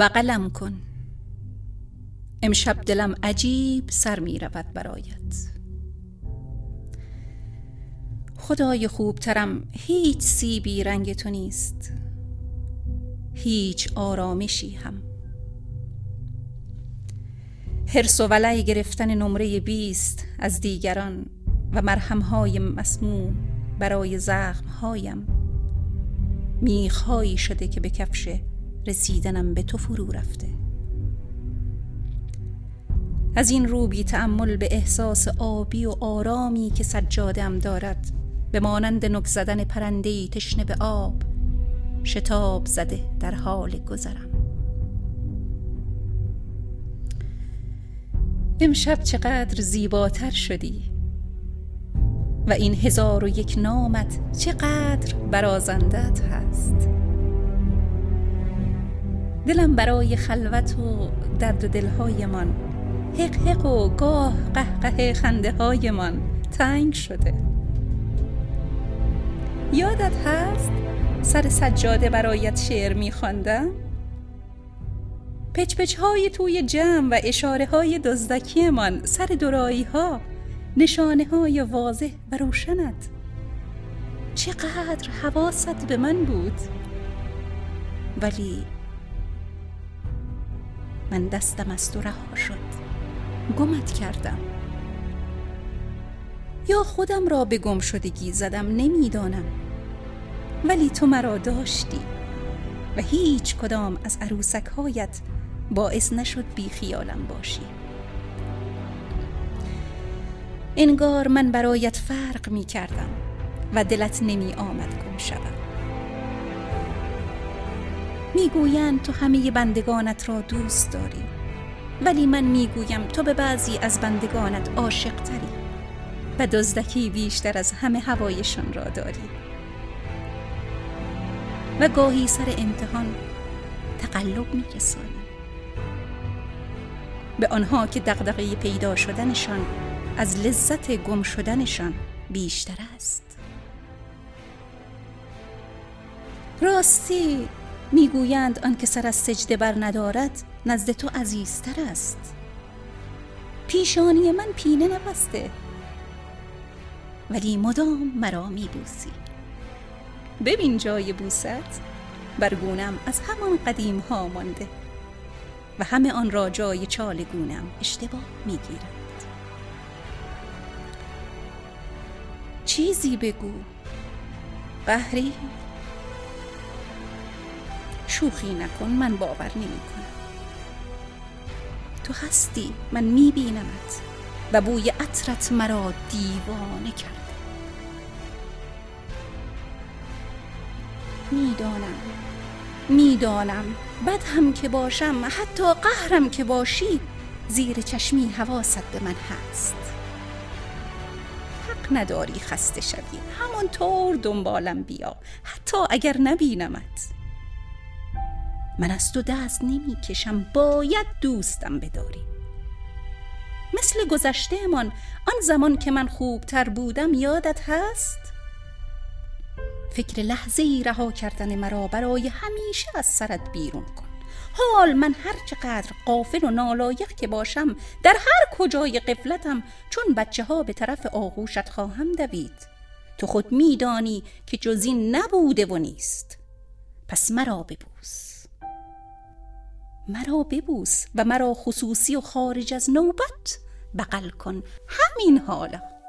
بغلم کن، امشب دلم عجیب سر می رود برایت. خدای خوبترم، هیچ سیبی رنگ تو نیست، هیچ آرامشی هم. حرص و ولع گرفتن نمره 20 از دیگران و مرهمهای مسموم برای زخمهایم میخهایی شده که به کفش رسیدنم به تو فرو رفته. از این رو بی تأمل به احساس آبی و آرامی که سجاده‌ام دارد، به مانند نک زدن پرنده‌ای تشنه به آب، شتاب زده در حال گذرم. امشب چقدر زیباتر شدی و این 1001 نامت چقدر برازندت هست. دلم برای خلوت و درد و دلهایمان، حق حق و گاه قهقه خنده هایمان تنگ شده. یادت هست سر سجاده برایت شعر می‌خواندم؟ پچ پچ های توی جمع و اشاره های دزدکی من سر دورایی ها، نشانه های واضح و روشنت. چقدر حواست به من بود، ولی من دستم از تو رها شد، گمت کردم. یا خودم را به گم شدگی زدم، نمیدانم، ولی تو مرا داشتی و هیچ کدام از عروسک هایت باعث نشد بی خیالم باشی. انگار من برایت فرق می کردم و دلت نمی آمد گم شوم. می گویند تو همه بندگانت را دوست داری، ولی من می گویم تو به بعضی از بندگانت عاشق تری و دزدکی بیشتر از همه هوایشان را داری. و گاهی سر امتحان تقلب می رسانی به آنها که دغدغه پیدا شدنشان از لذت گم شدنشان بیشتر است. راستی میگویند آن که سر از سجده بر ندارد نزد تو عزیزتر است. پیشانی من پینه نبسته، ولی مدام مرا میبوسی. ببین جای بوست بر گونم از همان قدیم ها مانده و همه آن را جای چال گونم اشتباه میگیرند. چیزی بگو، قهری؟ شوخی نکن، من باور نمی کنم. تو هستی، من میبینمت و بوی عطرت مرا دیوانه کرده. میدانم بد هم که باشم، حتی قهرم که باشی، زیر چشمی حواست به من هست. حق نداری خسته شوی، همانطور دنبالم بیا، حتی اگر نبینمت. من از تو دست نمی کشم، باید دوستم بداری. مثل گذشته من، آن زمان که من خوبتر بودم، یادت هست؟ فکر لحظه‌ای رها کردن مرا برای همیشه از سرت بیرون کن. حال من هر چقدر غافل و نالایق که باشم، در هر کجای غفلتم چون بچه ها به طرف آغوشت خواهم دوید. تو خود میدانی که جز این نبوده و نیست. پس مرا ببوس و مرا خصوصی و خارج از نوبت بغل کن، همین حالا.